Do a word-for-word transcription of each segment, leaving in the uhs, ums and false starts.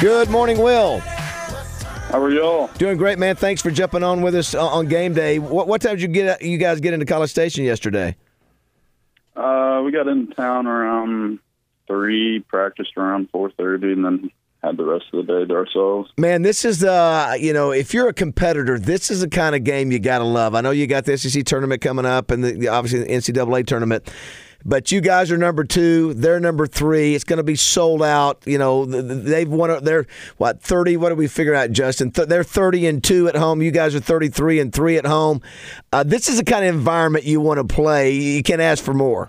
Good morning, Will. How are y'all? Doing great, man. Thanks for jumping on with us on game day. What, what time did you get? You guys get into College Station yesterday? Uh, we got into town around three, practiced around four thirty, and then had the rest of the day to ourselves. Man, this is uh, you know, if you're a competitor, this is the kind of game you gotta love. I know you got the S E C tournament coming up, and the, obviously the N C double A tournament. But you guys are number two. They're number three. It's going to be sold out. You know, they've won. They're what thirty? What do we figure out, Justin? They're thirty and two at home. You guys are thirty-three and three at home. Uh, this is the kind of environment you want to play. You can't ask for more.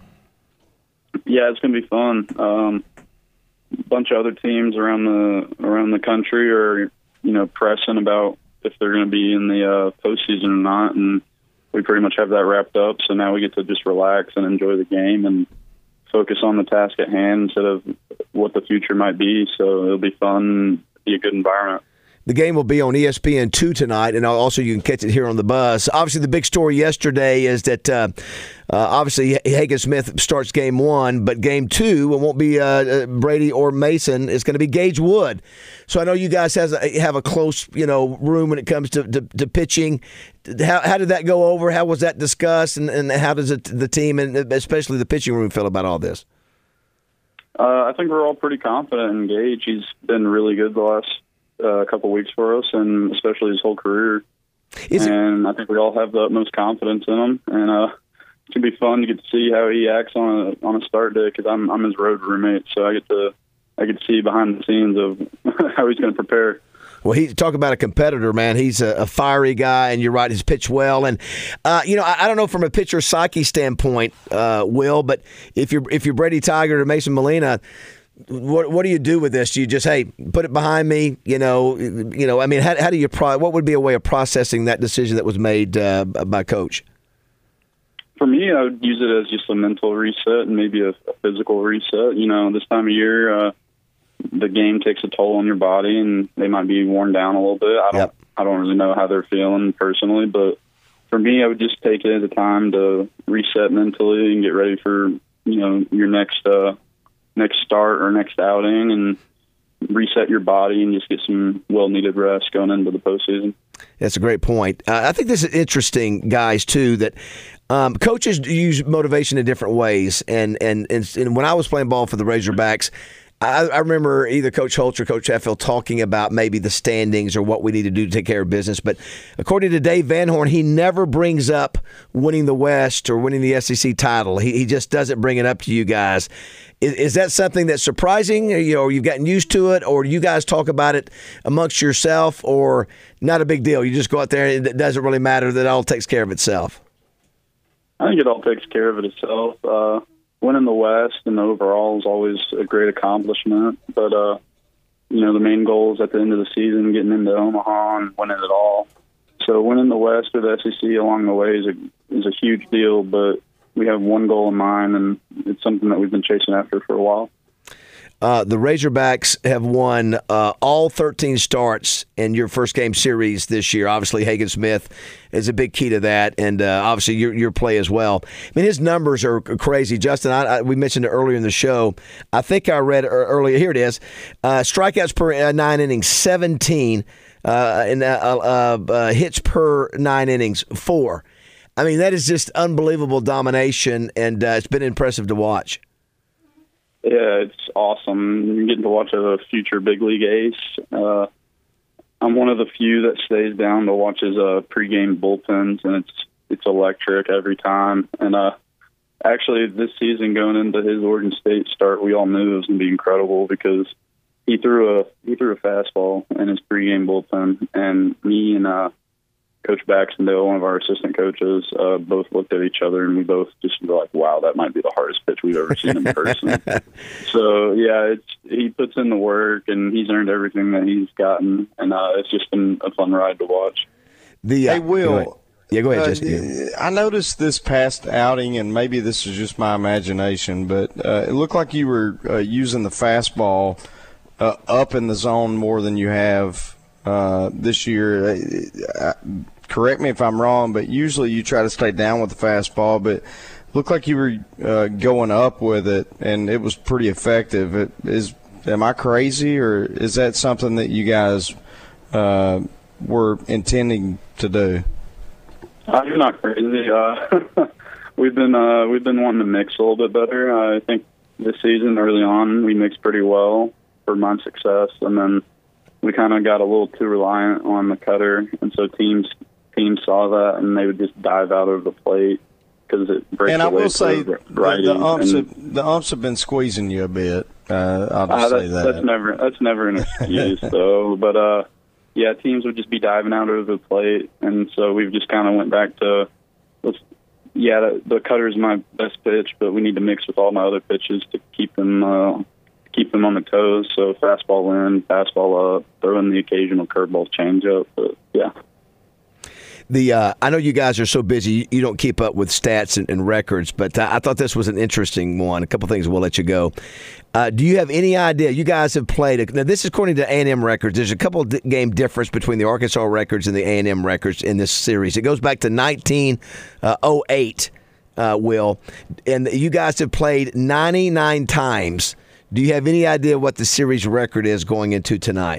Yeah, it's going to be fun. Um, a bunch of other teams around the around the country are, you know, pressing about if they're going to be in the uh, postseason or not, and we pretty much have that wrapped up, so now we get to just relax and enjoy the game and focus on the task at hand instead of what the future might be. So it'll be fun, be a good environment. The game will be on E S P N two tonight, and also you can catch it here on the bus. Obviously, the big story yesterday is that uh, uh, obviously Hagen Smith starts game one, but game two, it won't be uh, Brady or Mason. It's going to be Gage Wood. So I know you guys has a, have a close, you know, room when it comes to, to, to pitching. How, how did that go over? How was that discussed, and, and how does it, the team and especially the pitching room feel about all this? Uh, I think we're all pretty confident in Gage. He's been really good the last uh, couple weeks for us, and especially his whole career. Is and it- I think we all have the utmost confidence in him. And uh, it's gonna be fun to get to see how he acts on a on a start day because I'm I'm his road roommate, so I get to I get to see behind the scenes of how he's going to prepare. Well, he talk about a competitor, man. He's a, a fiery guy, and you're right, he's pitched well. And uh, you know, I, I don't know from a pitcher psyche standpoint, uh, Will, but if you're if you're Brady Tiger or Mason Molina, what what do you do with this? Do you just hey put it behind me? You know, you know. I mean, how, how do you pro- what would be a way of processing that decision that was made uh, by Coach? For me, I would use it as just a mental reset and maybe a, a physical reset. You know, this time of year. Uh, the game takes a toll on your body, and they might be worn down a little bit. I don't, yep. I don't really know how they're feeling personally, but for me, I would just take it as a time to reset mentally and get ready for, you know, your next, uh, next start or next outing, and reset your body and just get some well-needed rest going into the postseason. That's a great point. Uh, I think this is interesting, guys, too, that um, coaches use motivation in different ways. And, and, and, and when I was playing ball for the Razorbacks, I, I remember either Coach Holtz or Coach Sheffield talking about maybe the standings or what we need to do to take care of business. But according to Dave Van Horn, he never brings up winning the West or winning the S E C title. He, he just doesn't bring it up to you guys. Is, is that something that's surprising, or, you know, you've gotten used to it, or do you guys talk about it amongst yourself, or not a big deal? You just go out there and it doesn't really matter, that it all takes care of itself? I think it all takes care of it itself. Uh, winning the West and overall is always a great accomplishment, but uh, you know, the main goal is at the end of the season getting into Omaha and winning it all. So winning the West or the S E C along the way is a is a huge deal, but we have one goal in mind, and it's something that we've been chasing after for a while. Uh, the Razorbacks have won uh, all thirteen starts in your first game series this year. Obviously, Hagen Smith is a big key to that, and uh, obviously your your play as well. I mean, his numbers are crazy. Justin, I, I, we mentioned it earlier in the show. I think I read earlier. Here it is: uh, strikeouts per uh, nine innings, seventeen, uh, and uh, uh, uh, hits per nine innings, four. I mean, that is just unbelievable domination, and uh, it's been impressive to watch. Yeah, it's awesome. You're getting to watch a future big league ace. Uh, I'm one of the few that stays down to watch his uh, pregame bullpens, and it's it's electric every time. And uh, actually, this season going into his Oregon State start, we all knew it was going to be incredible because he threw a he threw a fastball in his pregame bullpen, and me and uh, Coach Baxendale, one of our assistant coaches, uh, both looked at each other, and we both just were like, wow, that might be the hardest pitch we've ever seen in person. So, yeah, it's he puts in the work, and he's earned everything that he's gotten, and uh, it's just been a fun ride to watch. The, uh, hey, Will. Go ahead. Yeah, go ahead, uh, Jesse. I noticed this past outing, and maybe this is just my imagination, but uh, it looked like you were uh, using the fastball uh, up in the zone more than you have uh, this year. I, Correct me if I'm wrong, but usually you try to stay down with the fastball, but it looked like you were uh, going up with it, and it was pretty effective. It is am I crazy, or is that something that you guys uh, were intending to do? Uh, you're not crazy. Uh, we've been uh, we've been wanting to mix a little bit better. Uh, I think this season, early on, we mixed pretty well for my success, and then we kind of got a little too reliant on the cutter, and so teams teams saw that, and they would just dive out of the plate because it breaks and I away will say the, the umps, and, have, the umps have been squeezing you a bit. Uh, I'll uh, just that, say that. That's never that's never an excuse, though. But uh, yeah, teams would just be diving out of the plate, and so we've just kind of went back to, let's, yeah, the, the cutter is my best pitch, but we need to mix with all my other pitches to keep them uh, keep them on the toes. So fastball in, fastball up, throw in the occasional curveball, changeup. But yeah. The uh, I know you guys are so busy, you don't keep up with stats and, and records, but uh, I thought this was an interesting one. A couple things, we'll let you go. Uh, do you have any idea? You guys have played. Now, this is according to A and M records. There's a couple of game difference between the Arkansas records and the A and M records in this series. It goes back to nineteen oh eight, uh, Will, and you guys have played ninety-nine times. Do you have any idea what the series record is going into tonight?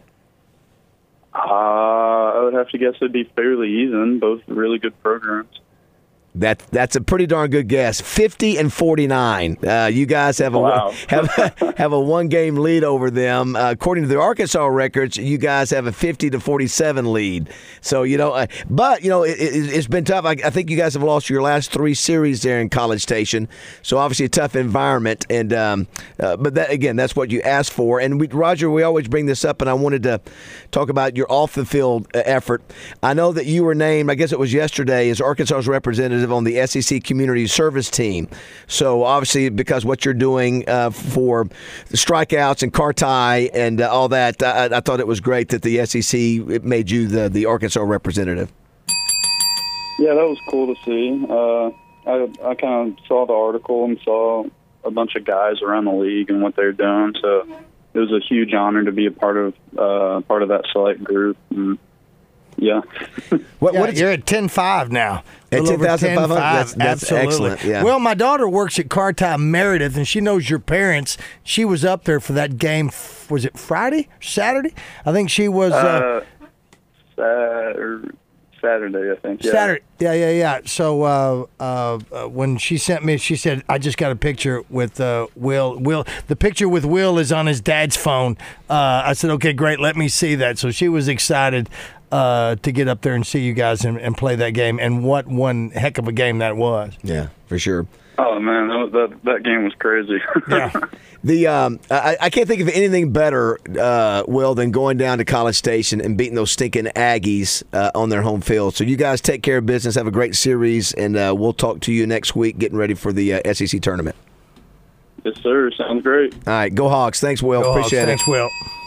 Uh, I would have to guess it'd be fairly even. Both really good programs. That that's a pretty darn good guess. Fifty and forty nine. Uh, you guys have a wow. have have a one game lead over them. Uh, according to the Arkansas records, you guys have a fifty to forty seven lead. So you know, uh, but you know, it, it, it's been tough. I, I think you guys have lost your last three series there in College Station. So obviously a tough environment. And um, uh, but that again, that's what you asked for. And we, Roger, we always bring this up, and I wanted to talk about your off the field effort. I know that you were named. I guess it was yesterday as Arkansas's representative on the S E C Community Service Team. So obviously, because what you're doing uh, for the strikeouts and Carti and uh, all that, I, I thought it was great that the S E C made you the, the Arkansas representative. Yeah, that was cool to see. Uh, I, I kind of saw the article and saw a bunch of guys around the league and what they're doing. So it was a huge honor to be a part of uh, part of that select group. And, yeah. what, yeah, what you're at ten five now. At ten thousand five hundred? That's, that's Absolutely. Excellent. Yeah. Well, my daughter works at Carti Meredith, and she knows your parents. She was up there for that game. Was it Friday? Saturday? I think she was. Uh, uh, Saturday, I think. Yeah. Saturday. Yeah, yeah, yeah. So uh, uh, uh, when she sent me, she said, I just got a picture with uh, Will. Will. The picture with Will is on his dad's phone. Uh, I said, okay, great. Let me see that. So she was excited uh, to get up there and see you guys and, and play that game. And what one heck of a game that was. Yeah, for sure. Oh, man, that, that, that game was crazy. Yeah. The um, I, I can't think of anything better, uh, Will, than going down to College Station and beating those stinking Aggies uh, on their home field. So you guys take care of business, have a great series, and uh, we'll talk to you next week getting ready for the uh, S E C tournament. Yes, sir. Sounds great. All right, go Hogs. Thanks, Will. Go Appreciate Hogs. it. Thanks, Will.